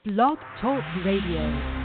Blog Talk Radio.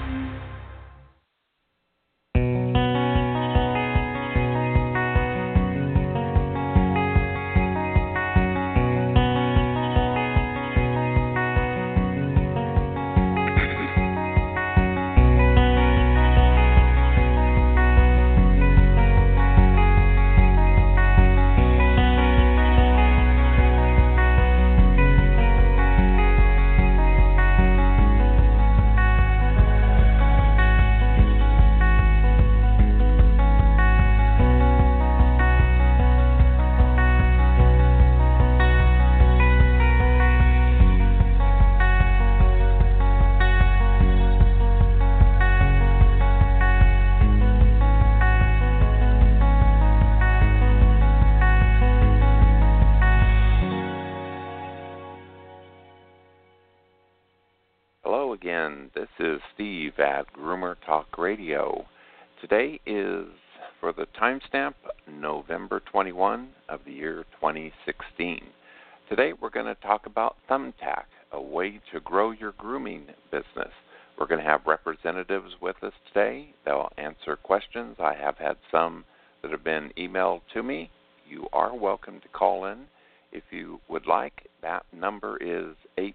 Today is, for the timestamp, November 21 of the year 2016. Today we're going to talk about Thumbtack, a way to grow your grooming business. We're going to have representatives with us today. They'll answer questions. I have had some that have been emailed to me. You are welcome to call in if you would like. That number is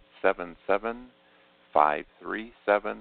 877-537-3018.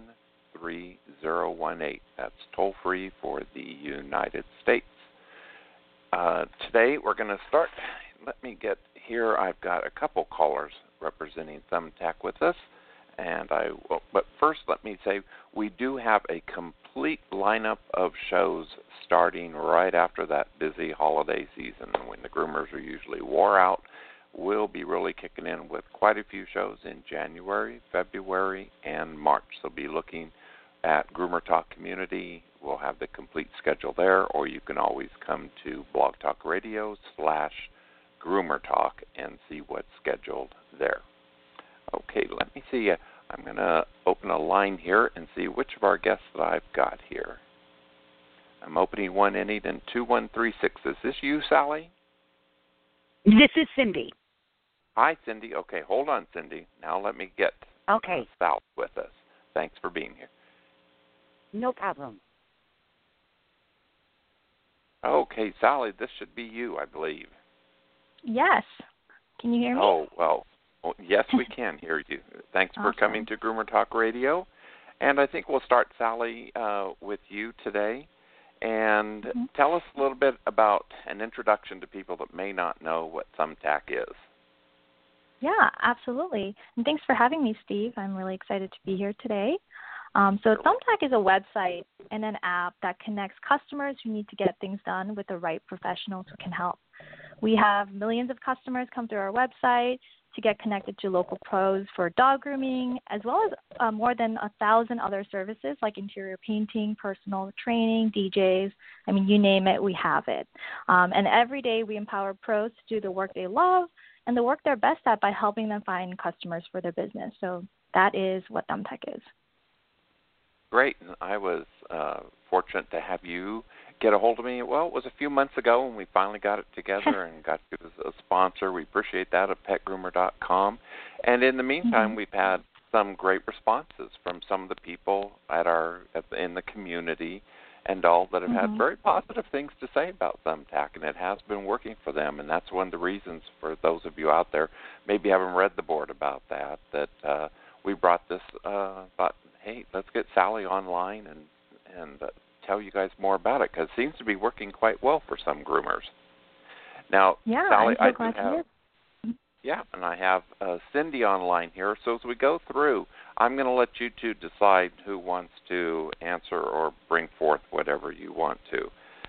That's toll free for the United States. Today we're going to start. Let me get here. I've got a couple callers representing Thumbtack with us, but first let me say we do have a complete lineup of shows starting right after that busy holiday season when the groomers are usually wore out. We'll be really kicking in with quite a few shows in January, February, and March. So be looking at Groomer Talk Community. We'll have the complete schedule there, or you can always come to Blog Talk Radio /Groomer Talk and see what's scheduled there. Okay, let me see. I'm going to open a line here and see which of our guests that I've got here. I'm opening one ending in 2136. Is this you, Sally? This is Cindy. Hi, Cindy. Okay, hold on, Cindy. Now let me get Sal with us. Thanks for being here. No problem. Okay, Sally, this should be you, I believe. Yes. Can you hear me? Oh, well, yes, we can hear you. Thanks for coming to Groomer Talk Radio. And I think we'll start, Sally, with you today. And tell us a little bit about an introduction to people that may not know what Thumbtack is. Yeah, absolutely. And thanks for having me, Steve. I'm really excited to be here today. So Thumbtack is a website and an app that connects customers who need to get things done with the right professionals who can help. We have millions of customers come through our website to get connected to local pros for dog grooming, as well as more than 1,000 other services like interior painting, personal training, DJs. I mean, you name it, we have it. And every day we empower pros to do the work they love and the work they're best at by helping them find customers for their business. So that is what Thumbtack is. Great. I was fortunate to have you get a hold of me. Well, it was a few months ago when we finally got it together and got you as a sponsor. We appreciate that at petgroomer.com. And in the meantime, we've had some great responses from some of the people in the community and all that have had very positive things to say about Thumbtack, and it has been working for them. And that's one of the reasons for those of you out there maybe haven't read the board about that we brought this thought, hey, let's get Sally online and tell you guys more about it, because it seems to be working quite well for some groomers. Now, Sally, I'm so glad to hear. Yeah, and I have Cindy online here. So as we go through, I'm going to let you two decide who wants to answer or bring forth whatever you want to.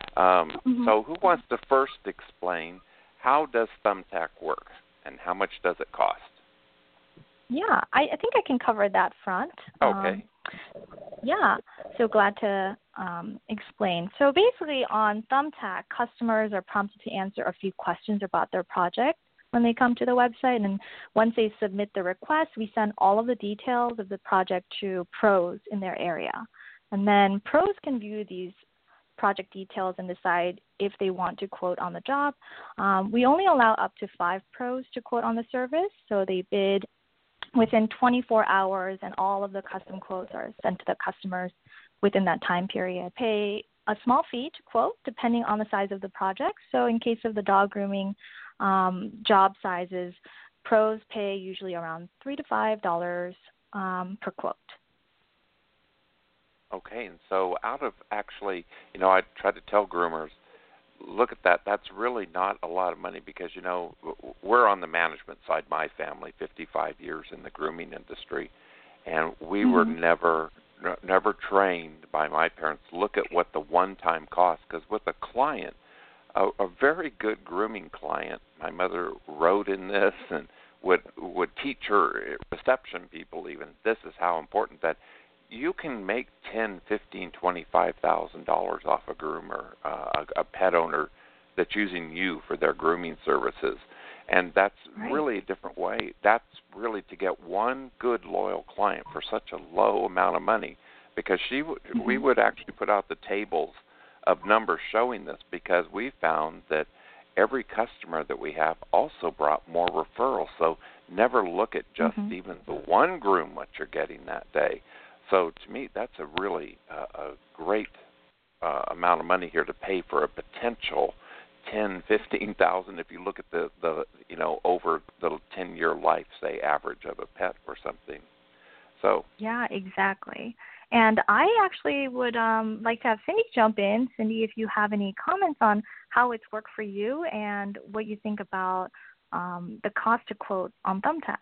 So who wants to first explain how does Thumbtack work and how much does it cost? Yeah, I think I can cover that front. Okay. So glad to explain. So basically on Thumbtack, customers are prompted to answer a few questions about their project when they come to the website. And once they submit the request, we send all of the details of the project to pros in their area. And then pros can view these project details and decide if they want to quote on the job. We only allow up to 5 pros to quote on the service, so they bid within 24 hours, and all of the custom quotes are sent to the customers within that time period. Pay a small fee to quote depending on the size of the project. So in case of the dog grooming job sizes, pros pay usually around $3 to $5 per quote. Okay, and so out of actually, I try to tell groomers, look at that. That's really not a lot of money because, we're on the management side, my family, 55 years in the grooming industry, and we were never trained by my parents to look at what the one-time cost, because with a client, a very good grooming client, my mother wrote in this and would teach her reception people even, this is how important that you can make $10,000, $15,000, $25,000 off a groomer, a pet owner that's using you for their grooming services. And that's really a different way. That's really to get one good, loyal client for such a low amount of money, because we would actually put out the tables of numbers showing this, because we found that every customer that we have also brought more referrals. So never look at just even the one groom what you're getting that day. So to me, that's a really a great amount of money here to pay for a potential $10,000, $15,000 if you look at the over the 10-year life, say, average of a pet or something. So yeah, exactly. And I actually would like to have Cindy jump in. Cindy, if you have any comments on how it's worked for you and what you think about the cost to quote on Thumbtack.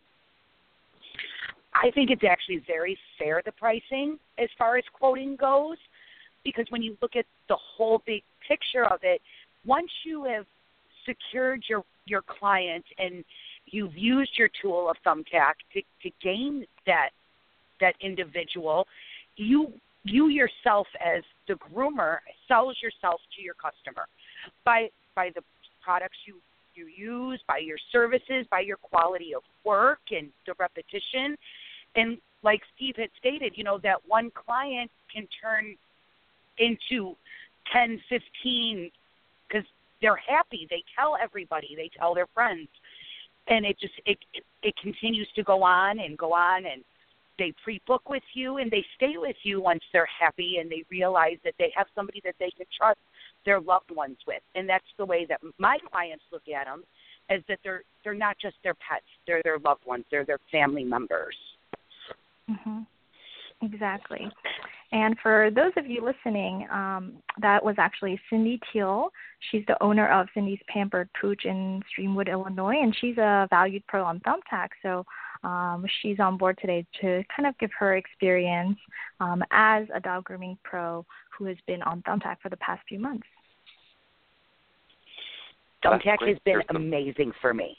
I think it's actually very fair, the pricing, as far as quoting goes, because when you look at the whole big picture of it, once you have secured your client and you've used your tool of Thumbtack to gain that individual, you yourself as the groomer sells yourself to your customer by the products you use, by your services, by your quality of work and the repetition. And like Steve had stated, that one client can turn into 10, 15 because they're happy. They tell everybody. They tell their friends. And it continues to go on, and they pre-book with you, and they stay with you once they're happy and they realize that they have somebody that they can trust their loved ones with. And that's the way that my clients look at them, is that they're not just their pets. They're their loved ones. They're their family members. Exactly. And for those of you listening, that was actually Cindy Teal. She's the owner of Cindy's Pampered Pooch in Streamwood, Illinois, and she's a valued pro on Thumbtack. So she's on board today to kind of give her experience as a dog grooming pro who has been on Thumbtack for the past few months. Thumbtack has been amazing for me.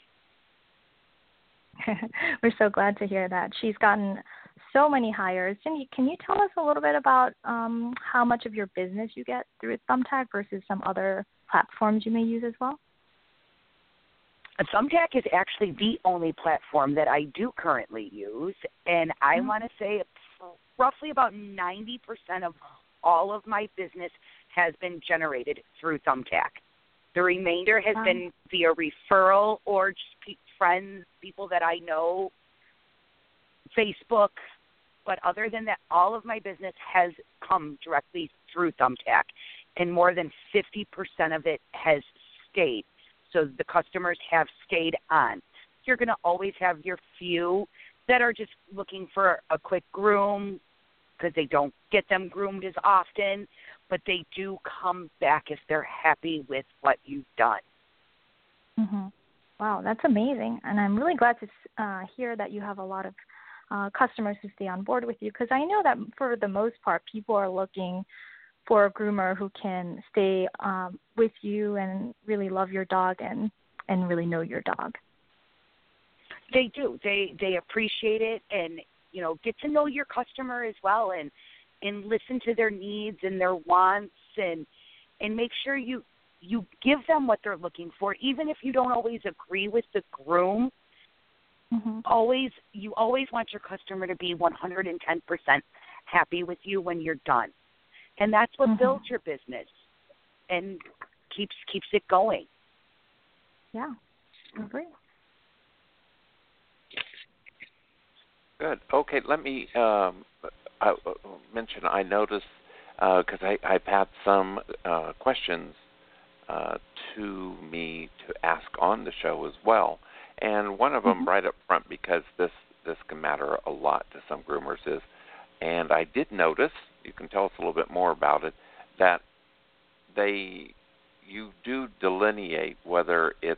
We're so glad to hear that. She's gotten so many hires. Cindy, can you tell us a little bit about how much of your business you get through Thumbtack versus some other platforms you may use as well? Thumbtack is actually the only platform that I do currently use, and I want to say roughly about 90% of all of my business has been generated through Thumbtack. The remainder has been via referral or just friends, people that I know, Facebook. But other than that, all of my business has come directly through Thumbtack, and more than 50% of it has stayed. So the customers have stayed on. You're going to always have your few that are just looking for a quick groom because they don't get them groomed as often, but they do come back if they're happy with what you've done. Wow, that's amazing. And I'm really glad to hear that you have a lot of customers who stay on board with you, because I know that for the most part, people are looking for a groomer who can stay with you and really love your dog and really know your dog. They do. They appreciate it, and get to know your customer as well, and listen to their needs and their wants, and make sure you give them what they're looking for, even if you don't always agree with the groom. You always want your customer to be 110% happy with you when you're done, and that's what builds your business and keeps it going. Yeah, I agree. Good. Okay, let me mention. I noticed because I've had some questions to me to ask on the show as well, and one of them right up front, because this can matter a lot to some groomers, is, and I did notice, you can tell us a little bit more about it, that you do delineate whether it's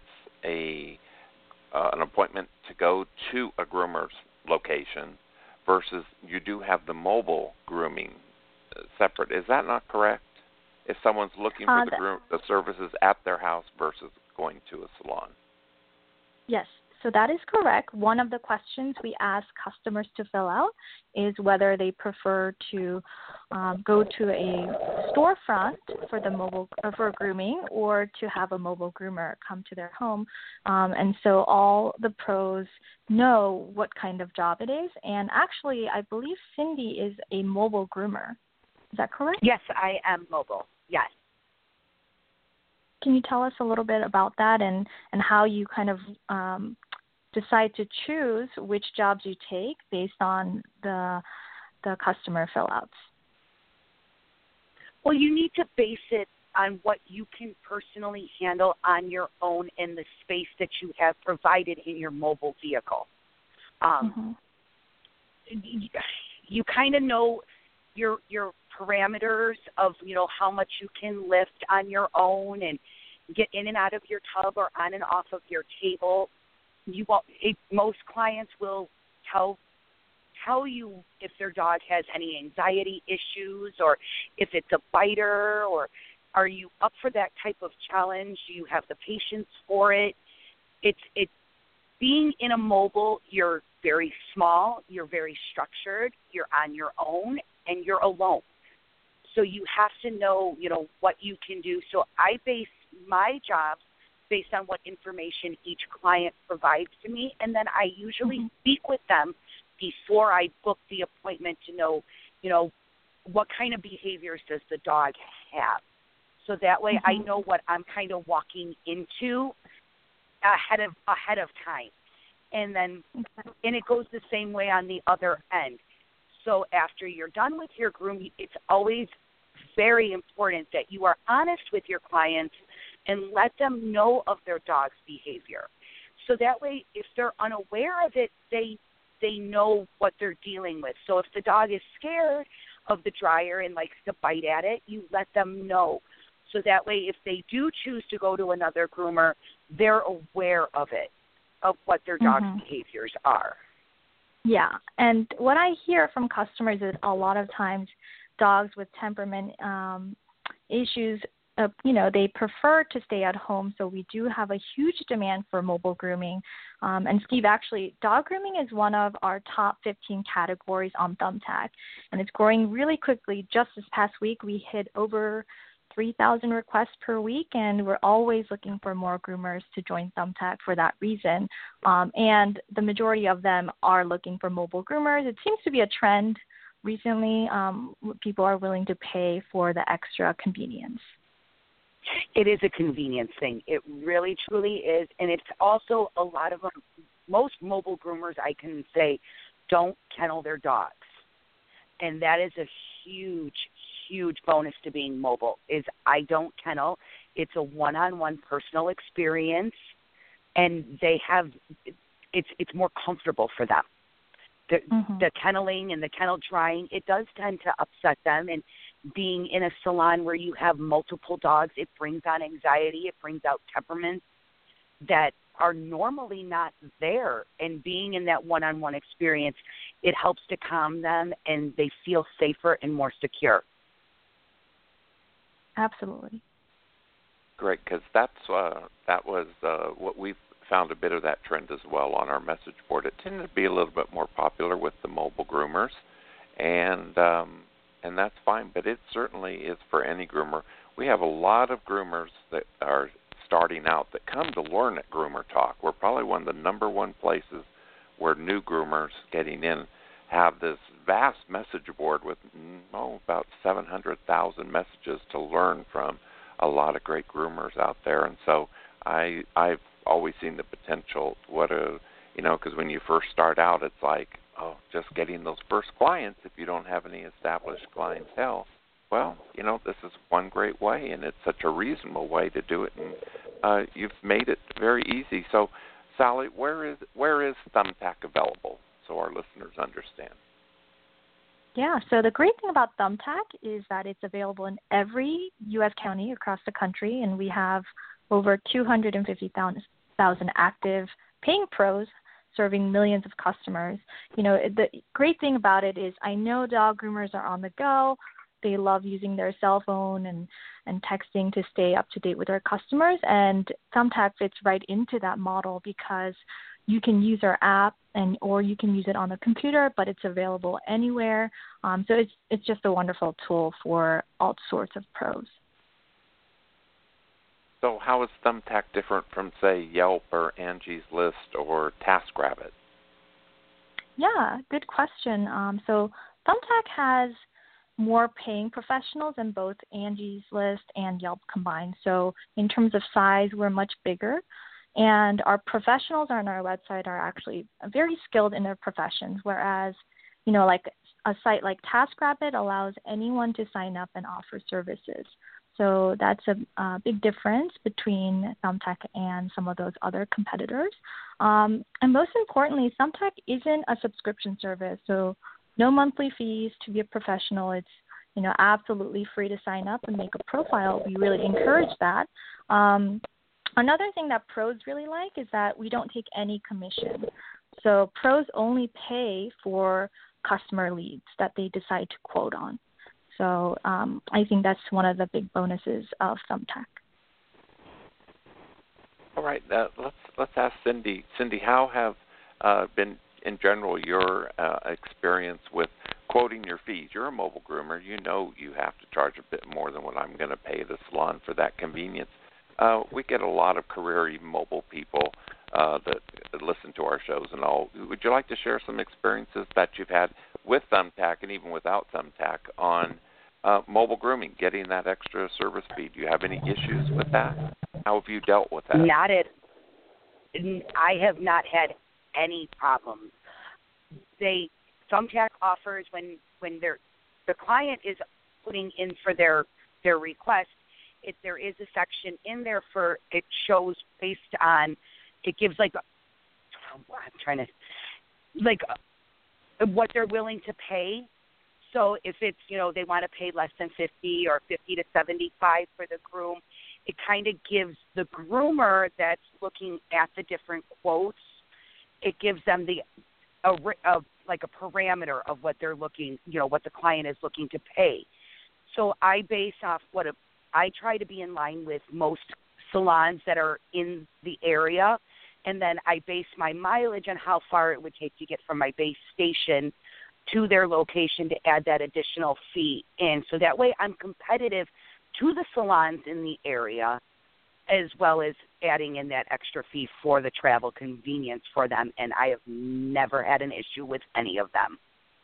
an appointment to go to a groomer's location versus you do have the mobile grooming separate. Is that not correct? If someone's looking for the services at their house versus going to a salon. Yes, so that is correct. One of the questions we ask customers to fill out is whether they prefer to go to a storefront for for grooming, or to have a mobile groomer come to their home. And so all the pros know what kind of job it is. And actually, I believe Cindy is a mobile groomer. Is that correct? Yes, I am mobile. Yes. Can you tell us a little bit about that and how you kind of decide to choose which jobs you take based on the customer fill-outs? Well, you need to base it on what you can personally handle on your own in the space that you have provided in your mobile vehicle. You kind of know your parameters of, how much you can lift on your own and get in and out of your tub or on and off of your table. Most clients will tell you if their dog has any anxiety issues, or if it's a biter, or are you up for that type of challenge? Do you have the patience for it? It's being in a mobile, you're very small, you're very structured, you're on your own, and you're alone. So you have to know, what you can do. So I base my jobs based on what information each client provides to me, and then I usually speak with them before I book the appointment to know, what kind of behaviors does the dog have. So that way I know what I'm kind of walking into ahead of time. And then and it goes the same way on the other end. So after you're done with your groom, it's always very important that you are honest with your clients and let them know of their dog's behavior. So that way, if they're unaware of it, they know what they're dealing with. So if the dog is scared of the dryer and likes to bite at it, you let them know. So that way, if they do choose to go to another groomer, they're aware of it, of what their dog's behaviors are. Yeah, and what I hear from customers is a lot of times dogs with temperament issues, they prefer to stay at home. So we do have a huge demand for mobile grooming. And Steve, actually, dog grooming is one of our top 15 categories on Thumbtack, and it's growing really quickly. Just this past week, we hit over 3,000 requests per week, and we're always looking for more groomers to join Thumbtack for that reason. And the majority of them are looking for mobile groomers. It seems to be a trend recently. People are willing to pay for the extra convenience. It is a convenience thing. It really, truly is. And it's also a lot of them, most mobile groomers, I can say, don't kennel their dogs. And that is a huge bonus to being mobile, is I don't kennel. It's a one-on-one personal experience, and it's more comfortable for them. The kenneling and the kennel drying, it does tend to upset them. And being in a salon where you have multiple dogs, it brings on anxiety. It brings out temperaments that are normally not there. And being in that one-on-one experience, it helps to calm them, and they feel safer and more secure. Absolutely. Great, because that was what we've found, a bit of that trend as well on our message board. It tended to be a little bit more popular with the mobile groomers, and that's fine, but it certainly is for any groomer. We have a lot of groomers that are starting out that come to learn at Groomer Talk. We're probably one of the number one places where new groomers getting in have this vast message board with about 700,000 messages to learn from a lot of great groomers out there. And so I've always seen the potential, because when you first start out, it's like, just getting those first clients if you don't have any established clientele. Well, this is one great way, and it's such a reasonable way to do it, and you've made it very easy. So, Sally, where is Thumbtack available so our listeners understand? Yeah, so the great thing about Thumbtack is that it's available in every U.S. county across the country, and we have over 250,000 active paying pros serving millions of customers. The great thing about it is I know dog groomers are on the go. They love using their cell phone and texting to stay up to date with their customers, and Thumbtack fits right into that model because you can use our app or you can use it on the computer, but it's available anywhere. So it's just a wonderful tool for all sorts of pros. So how is Thumbtack different from, say, Yelp or Angie's List or TaskRabbit? Yeah, good question. So Thumbtack has more paying professionals than both Angie's List and Yelp combined. So in terms of size, we're much bigger. And our professionals on our website are actually very skilled in their professions, whereas, like a site like TaskRabbit allows anyone to sign up and offer services. So that's a big difference between Thumbtack and some of those other competitors. And most importantly, Thumbtack isn't a subscription service, so no monthly fees to be a professional. It's absolutely free to sign up and make a profile. We really encourage that. Another thing that pros really like is that we don't take any commission. So pros only pay for customer leads that they decide to quote on. So I think that's one of the big bonuses of Thumbtack. All right, let's ask Cindy. Cindy, how have been in general your experience with quoting your fees? You're a mobile groomer. You have to charge a bit more than what I'm going to pay the salon for that convenience. We get a lot of career, even mobile people that listen to our shows and all. Would you like to share some experiences that you've had with Thumbtack and even without Thumbtack on mobile grooming, getting that extra service fee? Do you have any issues with that? How have you dealt with that? I have not had any problems. Thumbtack offers when the client is putting in for their request, there is a section in there for it shows based on it gives what they're willing to pay. So if it's they want to pay less than $50 or $50 to $75 for the groom, it kind of gives the groomer that's looking at the different quotes, it gives them a parameter of what they're looking, what the client is looking to pay. So I base off I try to be in line with most salons that are in the area, and then I base my mileage on how far it would take to get from my base station to their location to add that additional fee in. So that way I'm competitive to the salons in the area, as well as adding in that extra fee for the travel convenience for them, and I have never had an issue with any of them.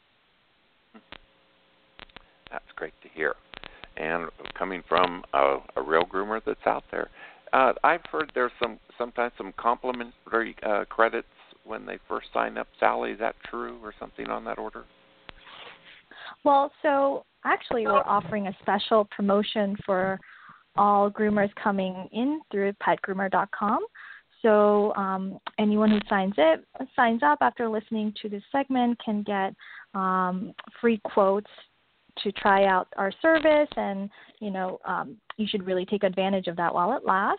That's great to hear. And coming from a real groomer that's out there, I've heard there's sometimes some complimentary credits when they first sign up. Sally, is that true or something on that order? Well, so actually we're offering a special promotion for all groomers coming in through petgroomer.com. So anyone who signs up after listening to this segment can get free quotes to try out our service, and you should really take advantage of that while it lasts.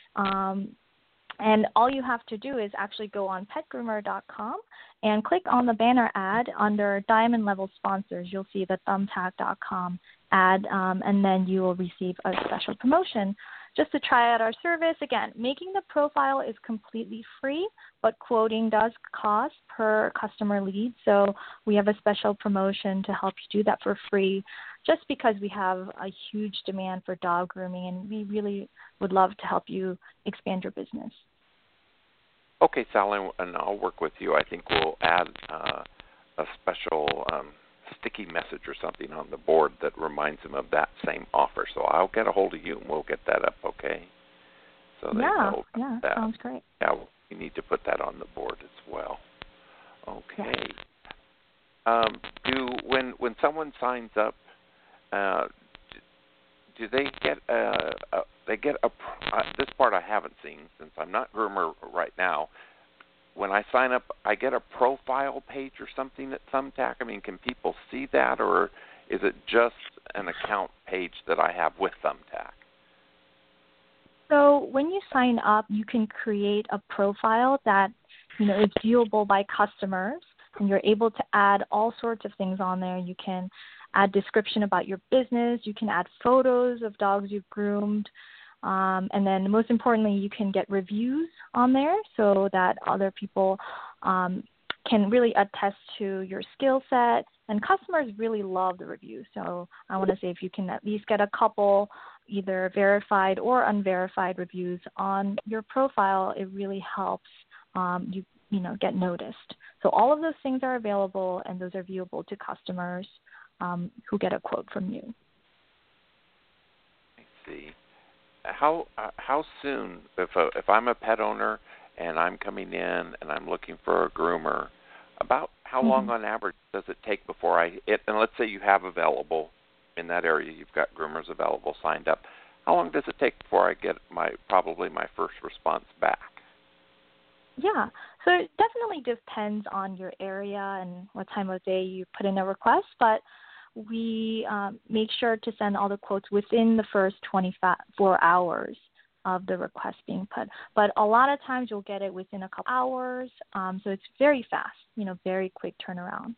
And all you have to do is actually go on petgroomer.com and click on the banner ad under Diamond Level Sponsors. You'll see the thumbtack.com ad, and then you will receive a special promotion just to try out our service. Again, making the profile is completely free, but quoting does cost per customer lead. So we have a special promotion to help you do that for free, just because we have a huge demand for dog grooming, and we really would love to help you expand your business. Okay, Sally, and I'll work with you. I think we'll add a special sticky message or something on the board that reminds them of that same offer. So I'll get a hold of you and we'll get that up, okay? So they know that. That. Sounds great. Yeah, we need to put that on the board as well. Okay. When someone signs up, do they get this part I haven't seen since I'm not groomer right now. When I sign up, I get a profile page or something at Thumbtack. I mean, can people see that, or is it just an account page that I have with Thumbtack? So when you sign up, you can create a profile that is viewable by customers, and you're able to add all sorts of things on there. You can add description about your business. You can add photos of dogs you've groomed. And then most importantly, you can get reviews on there so that other people can really attest to your skill set. And customers really love the reviews. So I want to say if you can at least get a couple either verified or unverified reviews on your profile, it really helps you get noticed. So all of those things are available, and those are viewable to customers who get a quote from you. I see. How soon, if I'm a pet owner and I'm coming in and I'm looking for a groomer, about how long on average does it take before and let's say you have available in that area, you've got groomers available signed up, how long does it take before I get probably my first response back? Yeah, so it definitely depends on your area and what time of day you put in a request, but we make sure to send all the quotes within the first 24 hours of the request being put. But a lot of times you'll get it within a couple hours, so it's very fast, very quick turnaround.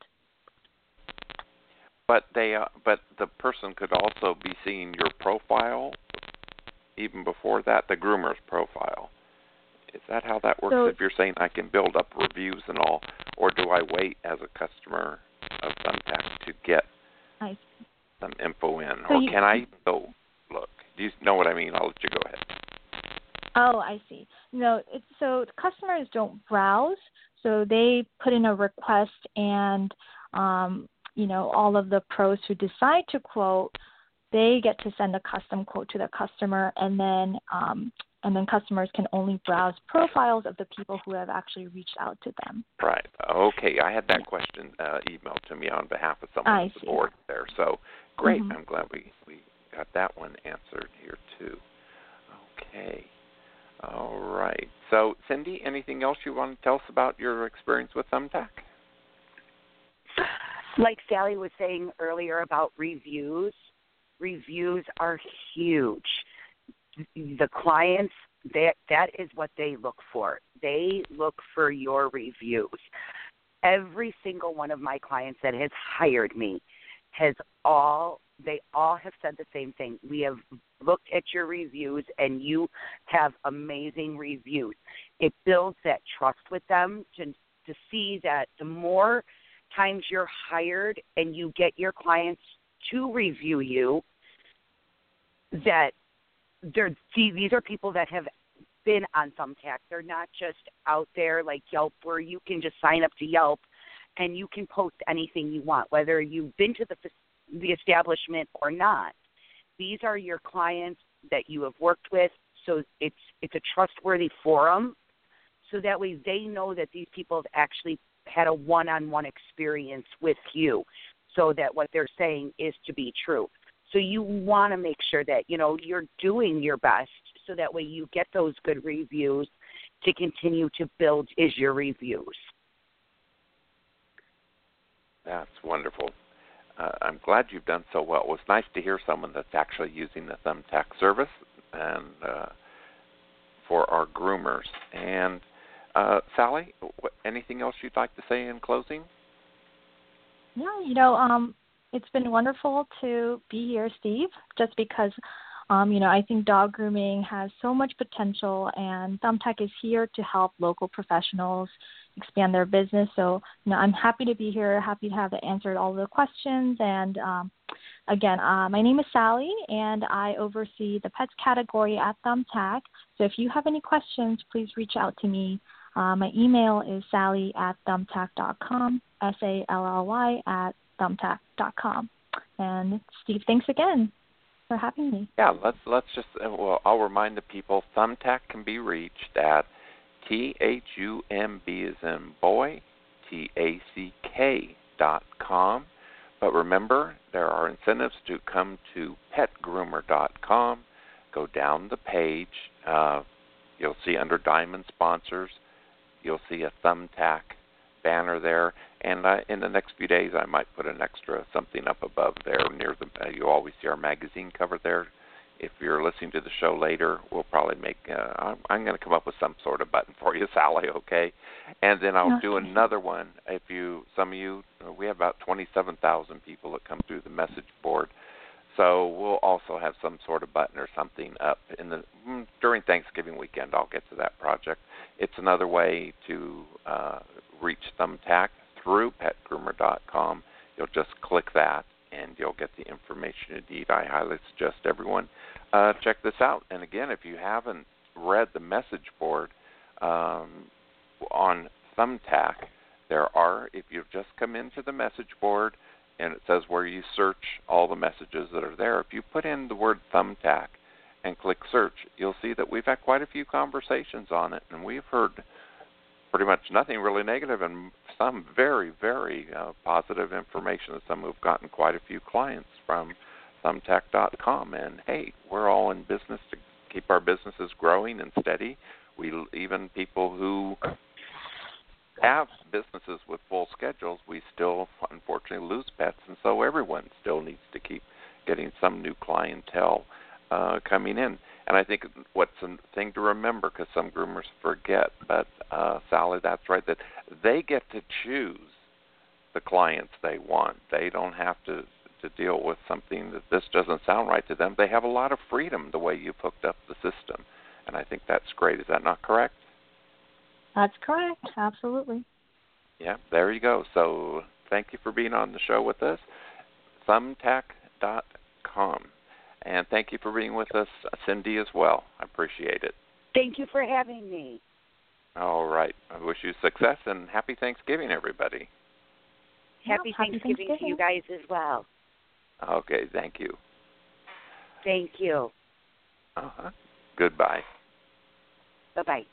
But the person could also be seeing your profile even before that, the groomer's profile. Is that how that works? So, if you're saying I can build up reviews and all, or do I wait as a customer of Thumbtack to get some info in? So or can I go look? Do you know what I mean? I'll let you go ahead. Oh, I see. So customers don't browse, so they put in a request, and all of the pros who decide to quote, they get to send a custom quote to the customer, and then customers can only browse profiles of the people who have actually reached out to them. Right. Okay. I had that question emailed to me on behalf of someone on the board there. So great. I'm glad we got that one answered here too. Okay. All right. So Cindy, anything else you want to tell us about your experience with Thumbtack? Like Sally was saying earlier about reviews are huge. The clients, that is what they look for. They look for your reviews. Every single one of my clients that has hired me they all have said the same thing. We have looked at your reviews, and you have amazing reviews. It builds that trust with them to see that the more times you're hired and you get your clients to review you, that these are people that have been on Thumbtack. They're not just out there like Yelp, where you can just sign up to Yelp and you can post anything you want, whether you've been to the establishment or not. These are your clients that you have worked with, so it's a trustworthy forum, so that way they know that these people have actually had a one-on-one experience with you, so that what they're saying is to be true. So you want to make sure that, you're doing your best, so that way you get those good reviews to continue to build your reviews. That's wonderful. I'm glad you've done so well. It was nice to hear someone that's actually using the Thumbtack service and for our groomers. And Sally, anything else you'd like to say in closing? Yeah, it's been wonderful to be here, Steve, just because, I think dog grooming has so much potential, and Thumbtack is here to help local professionals expand their business. So, I'm happy to be here, happy to have answered all the questions. And again, my name is Sally, and I oversee the pets category at Thumbtack. So if you have any questions, please reach out to me. My email is sally@thumbtack.com, SALLY@thumbtack.com. And Steve, thanks again for having me. Yeah, let's just I'll remind the people, Thumbtack can be reached at THUMB as in boy, TACK petgroomer.com. But remember, there are incentives to come to petgroomer.com. Go down the page. You'll see under Diamond Sponsors, you'll see a Thumbtack banner there. And in the next few days, I might put an extra something up above there near the. You always see our magazine cover there. If you're listening to the show later, we'll probably make. I'm going to come up with some sort of button for you, Sally. Okay, and then I'll do another one. If some of you, we have about 27,000 people that come through the message board, so we'll also have some sort of button or something up during Thanksgiving weekend. I'll get to that project. It's another way to reach Thumbtack through petgroomer.com. You'll just click that, and you'll get the information you need. I highly suggest everyone check this out. And again, if you haven't read the message board on Thumbtack, if you just come into the message board and it says where you search all the messages that are there, if you put in the word Thumbtack and click search, you'll see that we've had quite a few conversations on it, and we've heard pretty much nothing really negative and some very, very positive information. Some who've gotten quite a few clients from Thumbtack.com. And hey, we're all in business to keep our businesses growing and steady. Even people who have businesses with full schedules, we still unfortunately lose pets, and so everyone still needs to keep getting some new clientele coming in. And I think what's a thing to remember, because some groomers forget, but Sally, that's right, that they get to choose the clients they want. They don't have to deal with something that this doesn't sound right to them. They have a lot of freedom the way you've hooked up the system, and I think that's great. Is that not correct? That's correct. Absolutely. Yeah, there you go. So thank you for being on the show with us. Thumbtack.com. And thank you for being with us, Cindy, as well. I appreciate it. Thank you for having me. All right. I wish you success and happy Thanksgiving, everybody. Happy Thanksgiving to you guys as well. Okay, thank you. Thank you. Goodbye. Bye-bye.